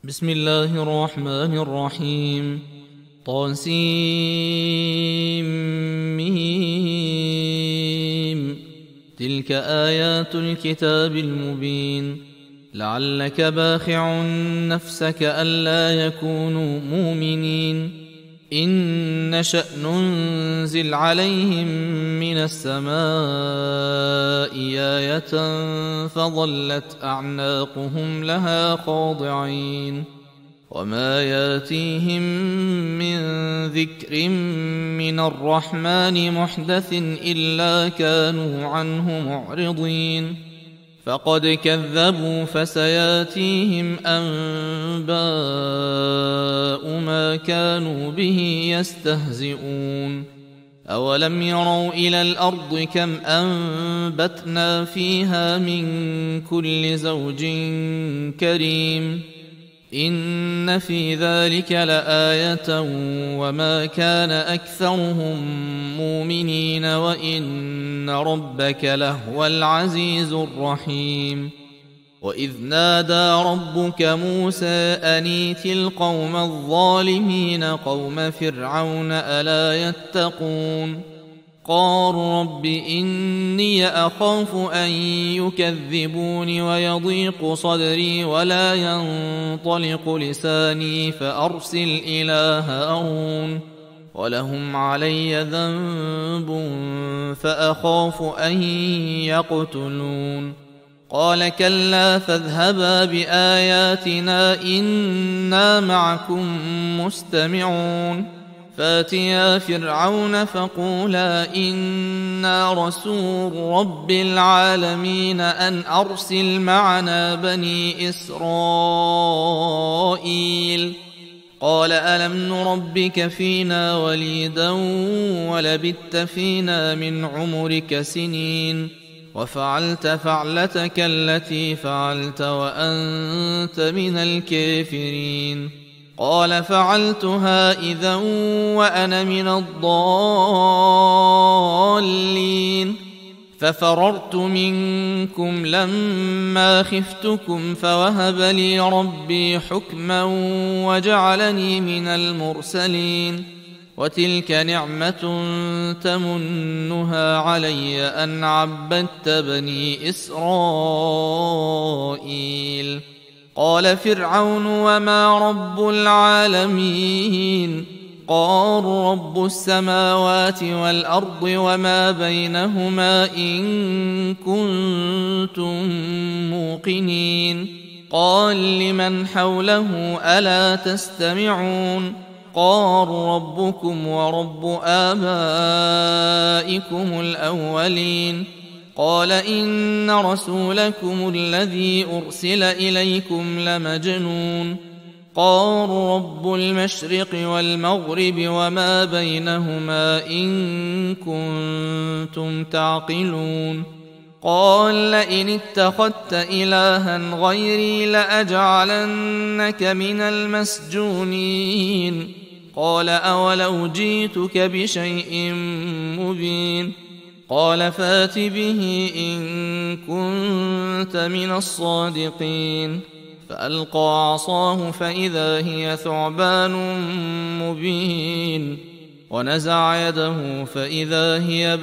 بسم الله الرحمن الرحيم. طاسيم. تلك آيات الكتاب المبين. لعلك باخع نفسك ألا يكونوا مؤمنين إن نشأ ننزل عليهم من السماء آية فظلت أعناقهم لها خاضعين وما ياتيهم من ذكر من الرحمن محدث إلا كانوا عنه معرضين فقد كذبوا فسياتيهم أنباء ما كانوا به يستهزئون أولم يروا إلى الأرض كم أنبتنا فيها من كل زوج كريم إن في ذلك لآية وما كان أكثرهم مؤمنين وإن ربك لهو العزيز الرحيم وإذ نادى ربك موسى أن ائت القوم الظالمين قوم فرعون ألا يتقون قال رب إني أخاف أن يكذبون ويضيق صدري ولا ينطلق لساني فأرسل إلى هارون ولهم علي ذنب فأخاف أن يقتلون قال كلا فاذهبا بآياتنا إنا معكم مستمعون فاتيا فرعون فقولا إنا رسول رب العالمين أن أرسل معنا بني إسرائيل قال ألم نربك فينا وليدا ولبثت فينا من عمرك سنين وفعلت فعلتك التي فعلت وأنت من الكافرين قال فعلتها إذا وأنا من الضالين ففررت منكم لما خفتكم فوهب لي ربي حكما وجعلني من المرسلين وتلك نعمة تمنها علي أن عبدت بني إسرائيل قال فرعون وما رب العالمين قال رب السماوات والأرض وما بينهما إن كنتم موقنين قال لمن حوله ألا تستمعون قال ربكم ورب آبائكم الأولين قال إن رسولكم الذي أرسل إليكم لمجنون قال رب المشرق والمغرب وما بينهما إن كنتم تعقلون قال لئن اتخذت إلها غيري لأجعلنك من المسجونين قال أولو جئتك بشيء مبين قال فات به إن كنت من الصادقين فألقى عصاه فإذا هي ثعبان مبين ونزع يده فإذا هي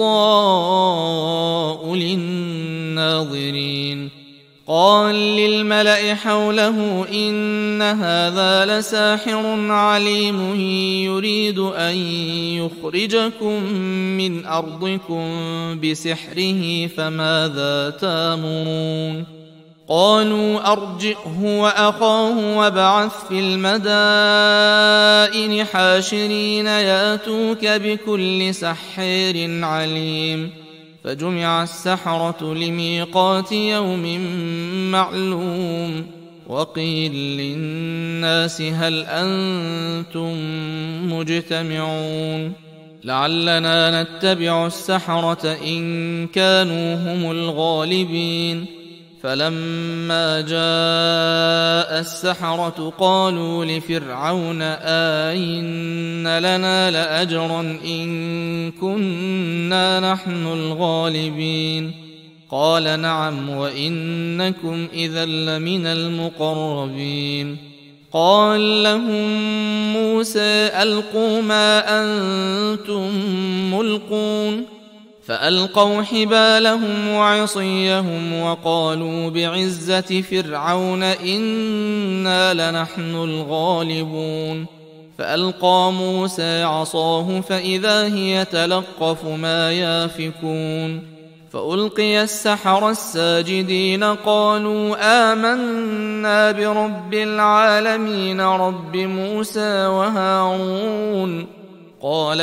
بيضاء للناظرين قال للملأ حوله إن هذا لساحر عليم يريد أن يخرجكم من أرضكم بسحره فماذا تأمرون قالوا أرجئه وأخاه وابعث في المدائن حاشرين ياتوك بكل سحار عليم فجمع السحرة لميقات يوم معلوم وقيل للناس هل أنتم مجتمعون لعلنا نتبع السحرة إن كانوا هم الغالبين فلما جاء السحرة قالوا لفرعون أئن لنا لأجرا إن كنا نحن الغالبين قال نعم وإنكم إذا لمن المقربين. قال لهم موسى ألقوا ما أنتم ملقون فألقوا حبالهم وعصيهم وقالوا بعزة فرعون إنا لنحن الغالبون. فألقى موسى عصاه فإذا هي تلقف ما يافكون. فألقي السحرة الساجدين قالوا آمنا برب العالمين رب موسى وهارون. قال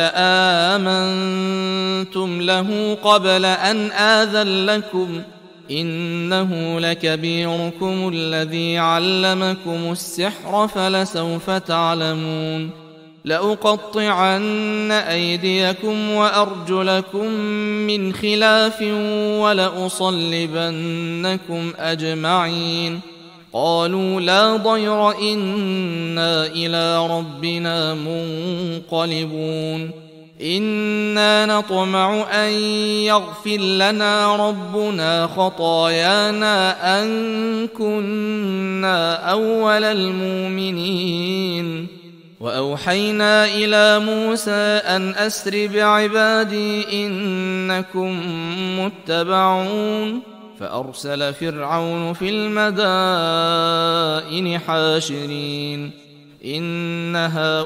آمنتم له قبل أن آذن لكم إنه لكبيركم الذي علمكم السحر فلسوف تعلمون. لأقطعن أيديكم وأرجلكم من خلاف ولأصلبنكم أجمعين. قالوا لا ضير إنا إلى ربنا منقلبون. إنا نطمع أن يغفر لنا ربنا خطايانا أن كنا أول المؤمنين. وأوحينا إلى موسى أن أسر بعبادي إنكم متبعون. فأرسل فرعون في المدائن حاشرين إن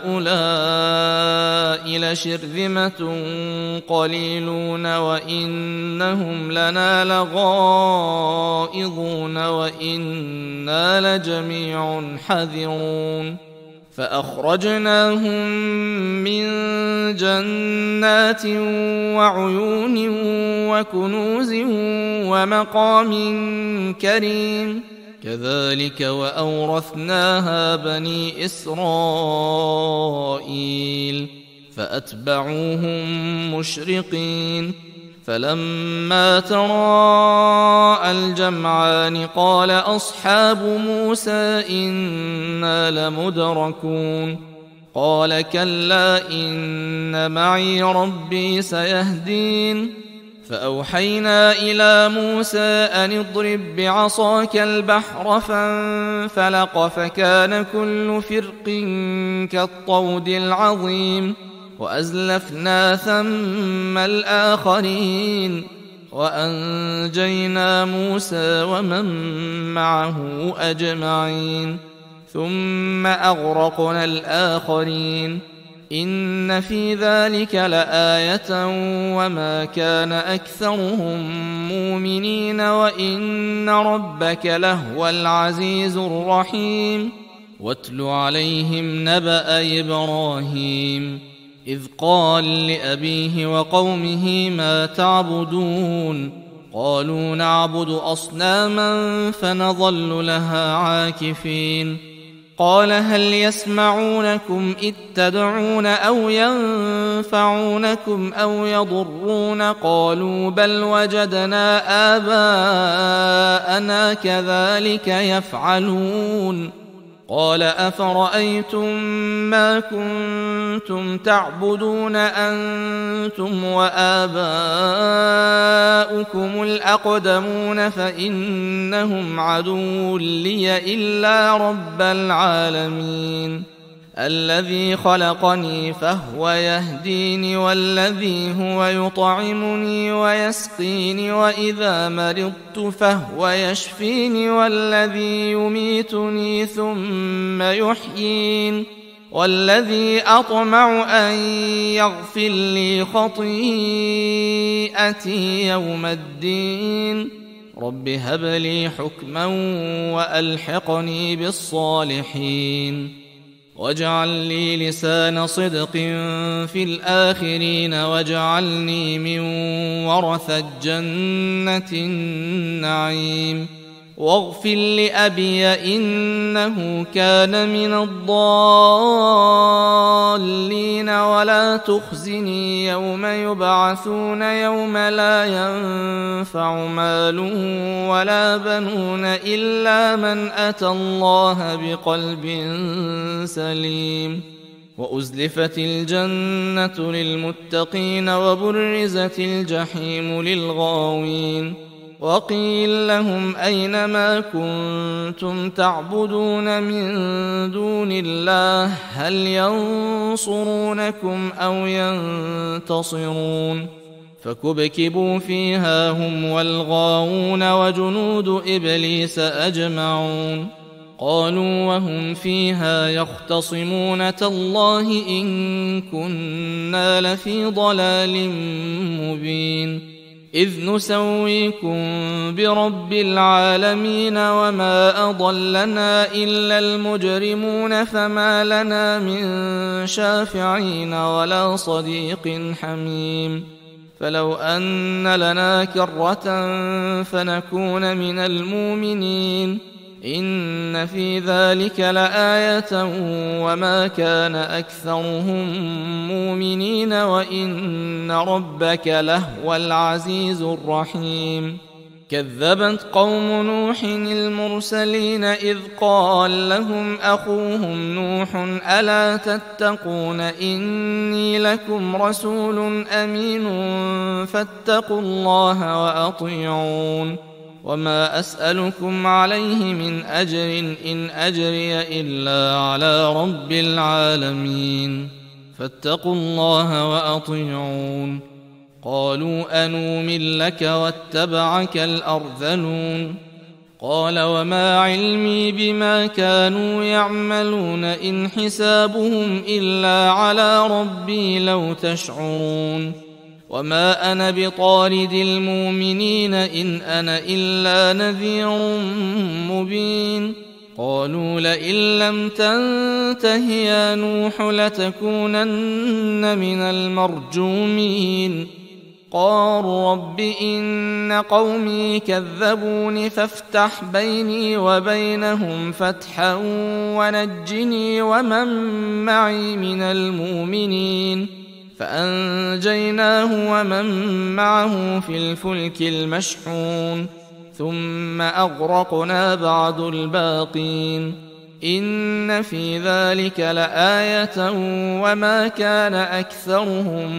هؤلاء لشرذمة قليلون وإنهم لنا لغائظون وإنا لجميع حذرون. فأخرجناهم من جنات وعيون وكنوز ومقام كريم كذلك وأورثناها بني إسرائيل فأتبعوهم مشرقين. فلما تراءى الجمعان قال أصحاب موسى إنا لمدركون. قال كلا إن معي ربي سيهدين. فأوحينا إلى موسى أن اضرب بعصاك البحر فانفلق فكان كل فرق كالطود العظيم. وأزلفنا ثم الآخرين وأنجينا موسى ومن معه أجمعين ثم أغرقنا الآخرين. إن في ذلك لآية وما كان أكثرهم مؤمنين وإن ربك لهو العزيز الرحيم. واتل عليهم نبأ إبراهيم إذ قال لأبيه وقومه ما تعبدون قالوا نعبد أصناما فنظل لها عاكفين. قال هل يسمعونكم إذ تدعون أو ينفعونكم أو يضرون قالوا بل وجدنا آباءنا كذلك يفعلون. قال أفرأيتم ما كنتم تعبدون أنتم وآباؤكم الأقدمون فإنهم عدو لي إلا رب العالمين الذي خلقني فهو يهديني والذي هو يطعمني ويسقيني وإذا مرضت فهو يشفيني والذي يميتني ثم يحيين والذي أطمع أن يغفر لي خطيئتي يوم الدين. رب هب لي حكما وألحقني بالصالحين واجعل لي لسان صدق في الآخرين واجعلني من ورثة جنة النعيم. واغفر لأبي إنه كان من الضالين ولا تخزني يوم يبعثون يوم لا ينفع مال ولا بنون إلا من أتى الله بقلب سليم. وأزلفت الجنة للمتقين وبرزت الجحيم للغاوين. وقيل لهم أين ما كنتم تعبدون من دون الله هل ينصرونكم أو ينتصرون فكبكبوا فيها هم والغاوون وجنود إبليس أجمعون قالوا وهم فيها يختصمون تالله إن كنا لفي ضلال مبين إذ نسويكم برب العالمين وما أضلنا إلا المجرمون فما لنا من شافعين ولا صديق حميم فلو أن لنا كرة فنكون من المؤمنين إن في ذلك لآية وما كان أكثرهم مؤمنين وإن ربك لهو العزيز الرحيم كذبت قوم نوح المرسلين إذ قال لهم أخوهم نوح ألا تتقون إني لكم رسول أمين فاتقوا الله وأطيعون وما أسألكم عليه من أجر إن أجري إلا على رب العالمين فاتقوا الله وأطيعون قالوا أنؤمن لك واتبعك الأرذلون قال وما علمي بما كانوا يعملون إن حسابهم إلا على ربي لو تشعرون وما أنا بطارد المؤمنين إن أنا إلا نذير مبين قالوا لئن لم تنته يا نوح لتكونن من المرجومين قال رب إن قومي كذبون فافتح بيني وبينهم فتحا ونجني ومن معي من المؤمنين فأنجيناه ومن معه في الفلك المشحون ثم أغرقنا بعد الباقين إن في ذلك لآية وما كان أكثرهم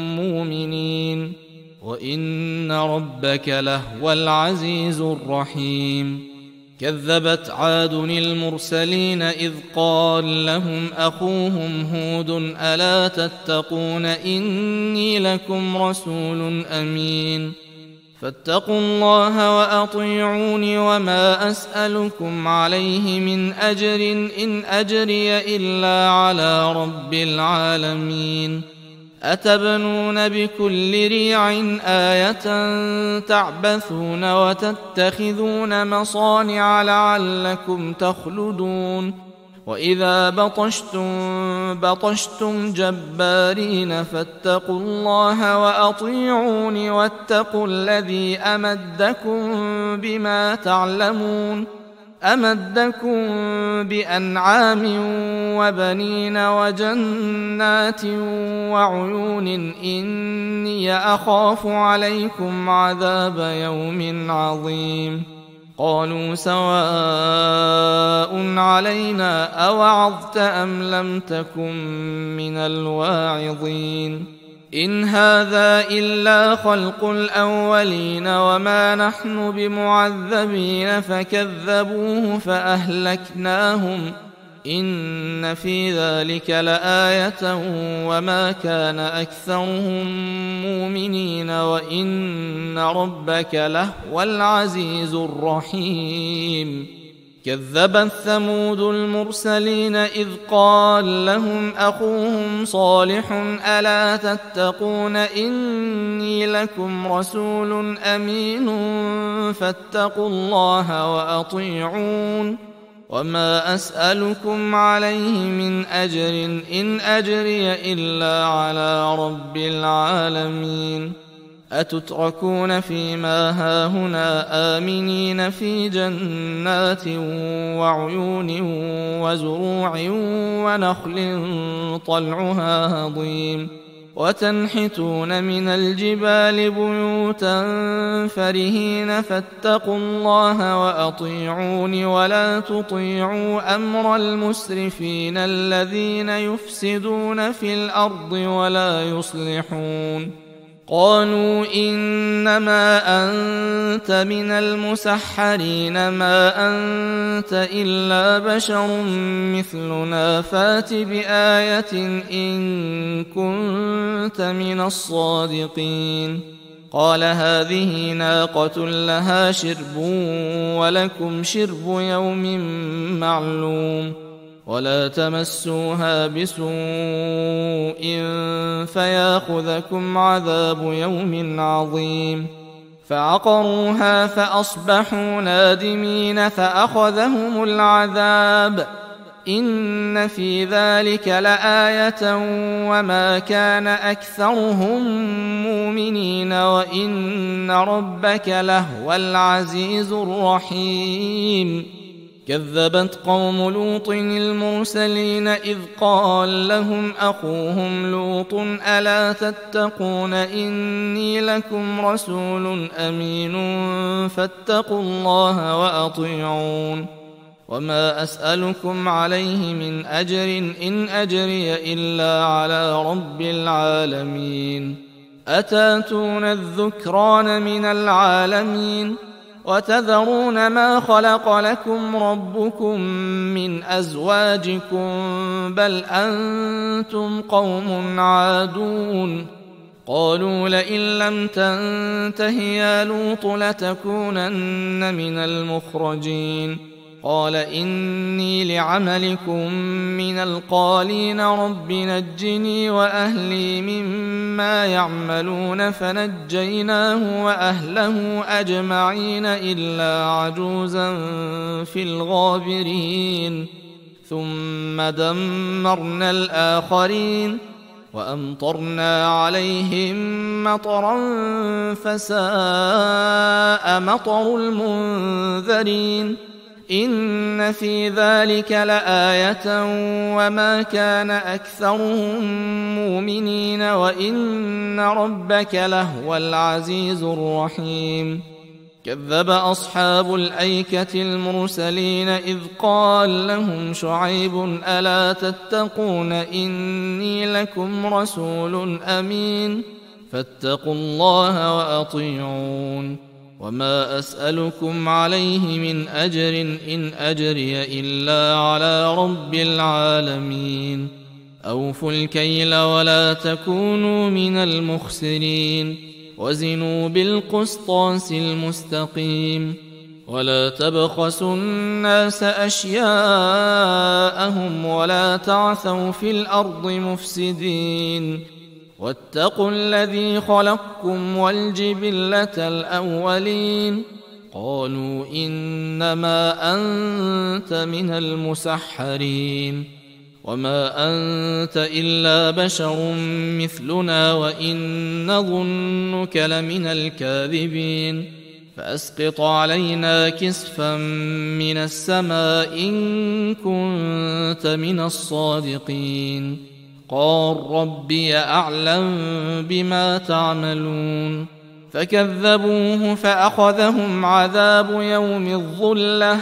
مؤمنين وإن ربك لهو العزيز الرحيم كذبت عاد المرسلين إذ قال لهم أخوهم هود ألا تتقون إني لكم رسول أمين فاتقوا الله وأطيعوني وما أسألكم عليه من أجر إن أجري إلا على رب العالمين أتبنون بكل ريع آية تعبثون وتتخذون مصانع لعلكم تخلدون وإذا بطشتم جبارين فاتقوا الله وأطيعون واتقوا الذي أمدكم بما تعلمون أمدكم بأنعام وبنين وجنات وعيون إني أخاف عليكم عذاب يوم عظيم قالوا سواء علينا أوعظت أم لم تكن من الواعظين إن هذا إلا خلق الأولين وما نحن بمعذبين فكذبوه فأهلكناهم إن في ذلك لآية وما كان أكثرهم مؤمنين وإن ربك لهو العزيز الرحيم كذبت ثمود المرسلين إذ قال لهم أخوهم صالح ألا تتقون إني لكم رسول أمين فاتقوا الله وأطيعون وما أسألكم عليه من أجر إن أجري إلا على رب العالمين أتتركون فيما هاهنا آمنين في جنات وعيون وزروع ونخل طلعها هضيم وتنحتون من الجبال بيوتا فرهين فاتقوا الله وأطيعون ولا تطيعوا أمر المسرفين الذين يفسدون في الأرض ولا يصلحون قالوا إنما أنت من المسحرين ما أنت إلا بشر مثلنا فات بآية إن كنت من الصادقين قال هذه ناقة لها شرب ولكم شرب يوم معلوم ولا تمسوها بسوء فياخذكم عذاب يوم عظيم فعقروها فأصبحوا نادمين فأخذهم العذاب إن في ذلك لآية وما كان أكثرهم مؤمنين وإن ربك لهو العزيز الرحيم كذبت قوم لوط المرسلين إذ قال لهم أخوهم لوط ألا تتقون إني لكم رسول أمين فاتقوا الله وأطيعون وما أسألكم عليه من أجر إن أجري إلا على رب العالمين أتاتون الذكران من العالمين وتذرون ما خلق لكم ربكم من أزواجكم بل أنتم قوم عادون قالوا لئن لم تنته يا لوط لتكونن من المخرجين قال إني لعملكم من القالين رب نجني وأهلي مما يعملون فنجيناه وأهله أجمعين إلا عجوزا في الغابرين ثم دمرنا الآخرين وأمطرنا عليهم مطرا فساء مطر المنذرين إن في ذلك لآية وما كان أكثرهم مؤمنين وإن ربك لهو العزيز الرحيم كذب أصحاب الأيكة المرسلين إذ قال لهم شعيب ألا تتقون إني لكم رسول أمين فاتقوا الله وأطيعون وما أسألكم عليه من أجر إن أجري إلا على رب العالمين أوفوا الكيل ولا تكونوا من المخسرين وزنوا بالقسطاس المستقيم ولا تبخسوا الناس أشياءهم ولا تعثوا في الأرض مفسدين واتقوا الذي خلقكم والجبلة الأولين قالوا إنما أنت من المسحرين وما أنت إلا بشر مثلنا وإن نظنك لمن الكاذبين فأسقط علينا كسفا من السماء إن كنت من الصادقين قال ربي أعلم بما تعملون فكذبوه فأخذهم عذاب يوم الظلة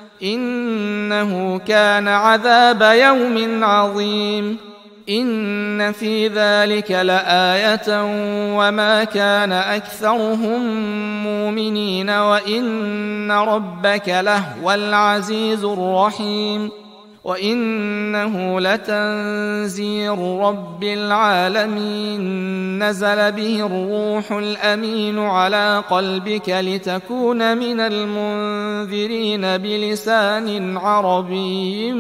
إنه كان عذاب يوم عظيم إن في ذلك لآية وما كان أكثرهم مؤمنين وإن ربك لهو العزيز الرحيم وإنه لتنزيل رب العالمين نزل به الروح الأمين على قلبك لتكون من المنذرين بلسان عربي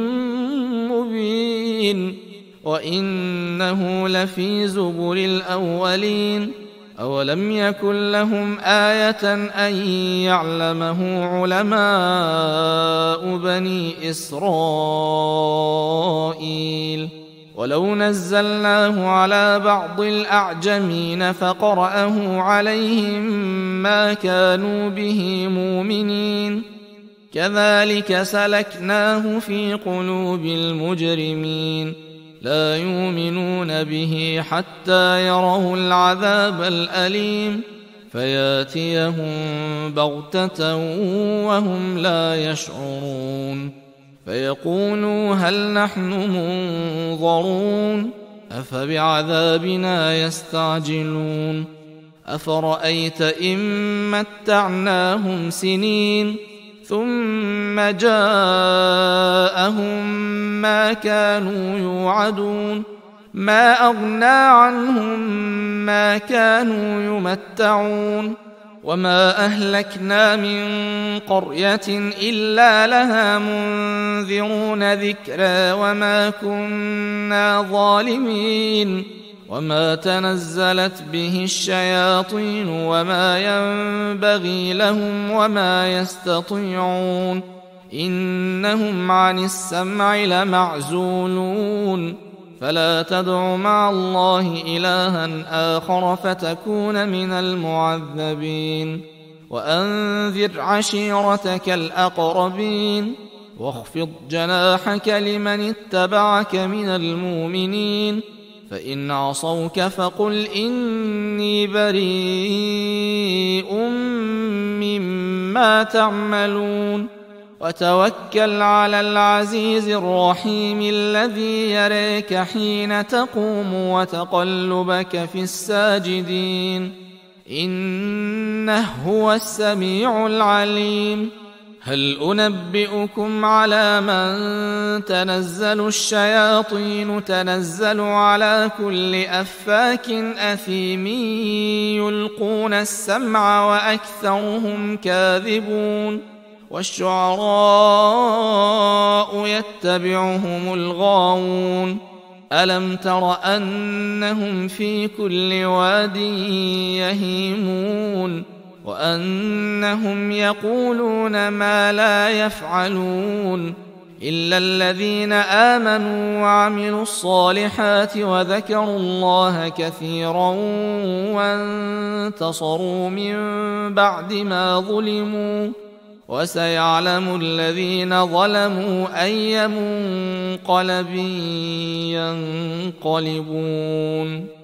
مبين وإنه لفي زبر الأولين أولم يكن لهم آية أن يعلمه علماء بني إسرائيل ولو نزلناه على بعض الأعجمين فقرأه عليهم ما كانوا به مؤمنين كذلك سلكناه في قلوب المجرمين لا يؤمنون به حتى يروا العذاب الأليم فياتيهم بغتة وهم لا يشعرون فيقولوا هل نحن منظرون أفبعذابنا يستعجلون أفرأيت إن متعناهم سنين ثم جاءهم ما كانوا يوعدون ما أغنى عنهم ما كانوا يمتعون وما أهلكنا من قرية إلا لها منذرون ذكرى وما كنا ظالمين وما تنزلت به الشياطين وما ينبغي لهم وما يستطيعون إنهم عن السمع لمعزولون فلا تدع مع الله إلها آخر فتكون من المعذبين وأنذر عشيرتك الأقربين واخفض جناحك لمن اتبعك من المؤمنين فإن عصوك فقل إني بريء مما تعملون وتوكل على العزيز الرحيم الذي يريك حين تقوم وتقلبك في الساجدين إنه هو السميع العليم هل أنبئكم على من تنزل الشياطين تنزل على كل أفاك أثيم يلقون السمع وأكثرهم كاذبون والشعراء يتبعهم الغاوون ألم تر أنهم في كل واد يهيمون وأنهم يقولون ما لا يفعلون إلا الذين آمنوا وعملوا الصالحات وذكروا الله كثيرا وانتصروا من بعد ما ظلموا وسيعلم الذين ظلموا أي منقلب ينقلبون